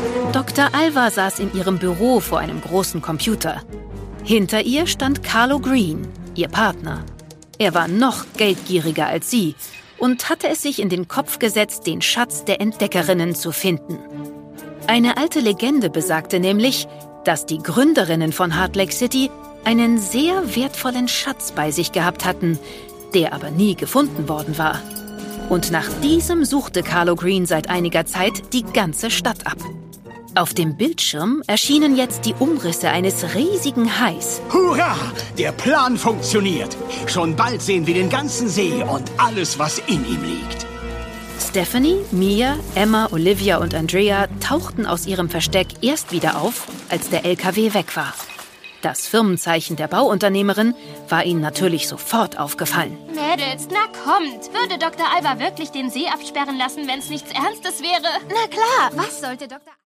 Dr. Alva saß in ihrem Büro vor einem großen Computer. Hinter ihr stand Carlo Green, ihr Partner. Er war noch geldgieriger als sie und hatte es sich in den Kopf gesetzt, den Schatz der Entdeckerinnen zu finden. Eine alte Legende besagte nämlich, dass die Gründerinnen von Heart Lake City einen sehr wertvollen Schatz bei sich gehabt hatten, der aber nie gefunden worden war. Und nach diesem suchte Carlo Green seit einiger Zeit die ganze Stadt ab. Auf dem Bildschirm erschienen jetzt die Umrisse eines riesigen Hais. Hurra! Der Plan funktioniert. Schon bald sehen wir den ganzen See und alles, was in ihm liegt. Stephanie, Mia, Emma, Olivia und Andrea tauchten aus ihrem Versteck erst wieder auf, als der LKW weg war. Das Firmenzeichen der Bauunternehmerin war ihnen natürlich sofort aufgefallen. Mädels, na kommt. Würde Dr. Alva wirklich den See absperren lassen, wenn es nichts Ernstes wäre? Na klar, was sollte Dr.